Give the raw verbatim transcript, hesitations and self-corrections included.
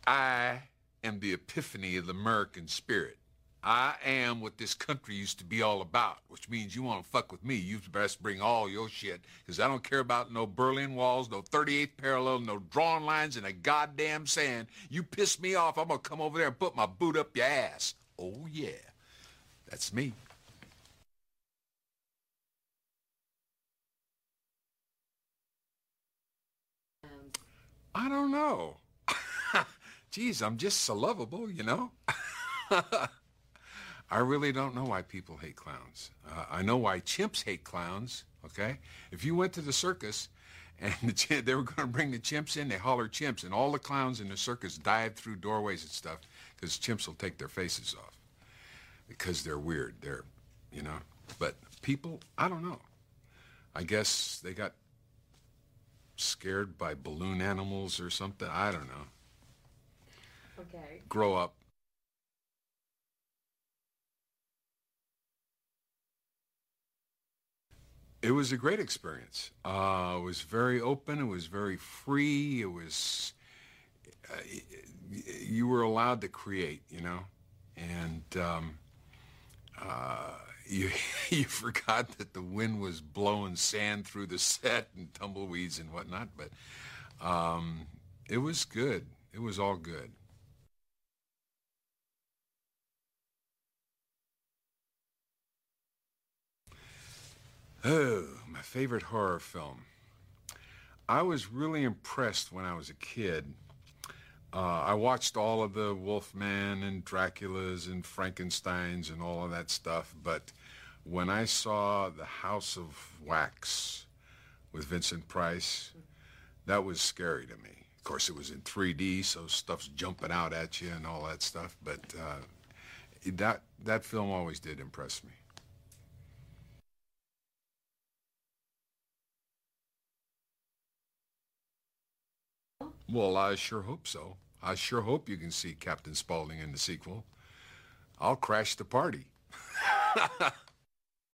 I am the epiphany of the American spirit. I am what this country used to be all about, which means you want to fuck with me, you best bring all your shit, because I don't care about no Berlin Walls, no thirty-eighth parallel, no drawing lines in a goddamn sand. You piss me off, I'm going to come over there and put my boot up your ass. Oh, yeah. That's me. I don't know. Geez, I'm just so lovable, you know? I really don't know why people hate clowns. Uh, I know why chimps hate clowns, okay? If you went to the circus and the ch they were going to bring the chimps in, they holler chimps, and all the clowns in the circus dive through doorways and stuff because chimps will take their faces off because they're weird. They're, you know? But people, I don't know. I guess they got scared by balloon animals or something. I don't know. Okay. Grow up. It was a great experience. Uh, it was very open. It was very free. It was, uh, you were allowed to create, you know? And um, uh, you, you forgot that the wind was blowing sand through the set and tumbleweeds and whatnot, but um, it was good. It was all good. Oh, my favorite horror film. I was really impressed when I was a kid. Uh, I watched all of the Wolfman and Draculas and Frankensteins and all of that stuff, but when I saw The House of Wax with Vincent Price, that was scary to me. Of course, it was in three D, so stuff's jumping out at you and all that stuff, but uh, that, that film always did impress me. Well, I sure hope so. I sure hope you can see Captain Spaulding in the sequel. I'll crash the party.